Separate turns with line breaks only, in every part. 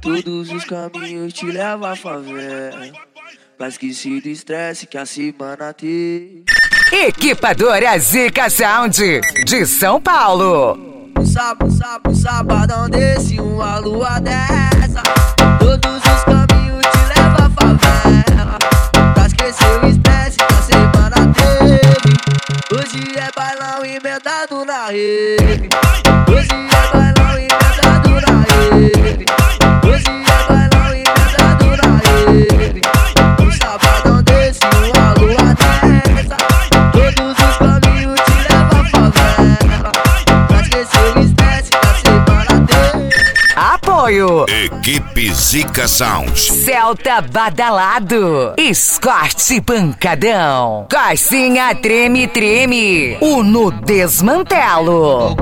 Todos os caminhos te levam à favela, pra esquecer do estresse que a semana tem.
Equipadora Zica Sound de São Paulo.
Sabadão desse, uma lua dessa. Todos os caminhos te levam à favela, pra esquecer o estresse que a semana teve. Hoje é bailão emendado na rede. Hoje é bailão emendado na rede. Hoje é bailão emendado na rede. Um sabadão desse, uma lua dessa. Todos os caminhos te levam à favela, pra esquecer o estresse que a semana teve.
Apoio
Equipe Zica Sounds,
Celta Badalado, Escorte Pancadão, Coisinha Treme Treme, Uno Desmantelo.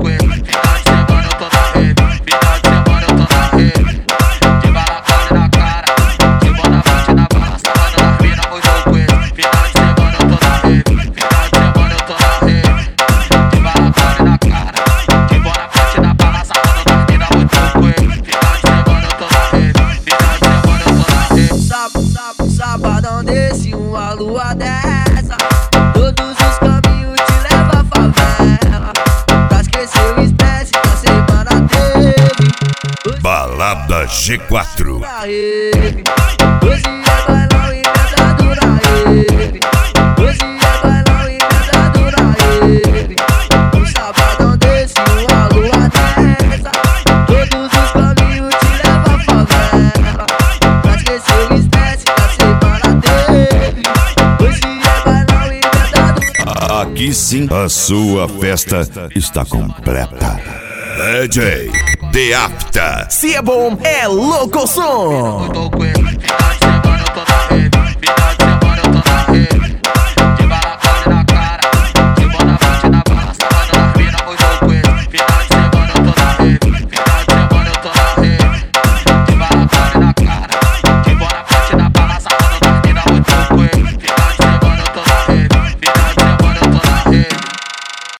Sabadão desse, uma lua dessa. Todos os caminhos te levam à favela, pra esquecer o estresse que a semana teve.
Balada G4.
Hoje é bailão emendado na rede. Hoje é bailão emendado na rede. Um sabadão desse, uma lua dessa. Todos os caminhos te levam à favela, pra esquecer o estresse que a semana teve. Hoje é bailão emendado.
Aqui sim, a sua festa está completa. DJ The Apta.
Se é bom, é louco som.